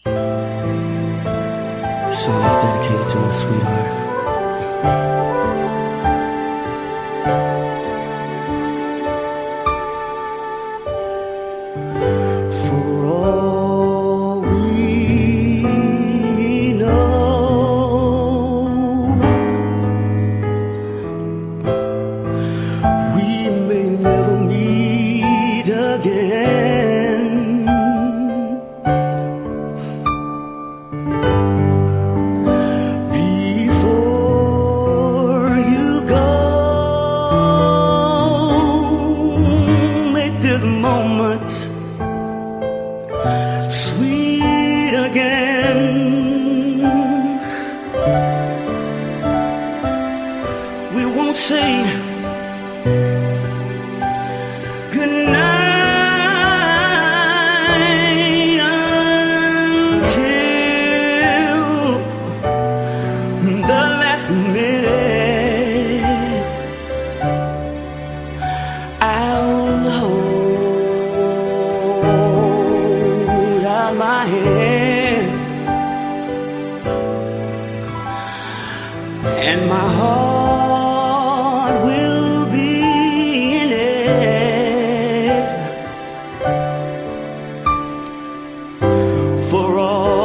This song is dedicated to my sweetheart. For all we know, we may never meet again. Before you go, make this moment sweet again. We won't say goodnight until the last minute. I'll hold out my hand, and my heart will be in it. For all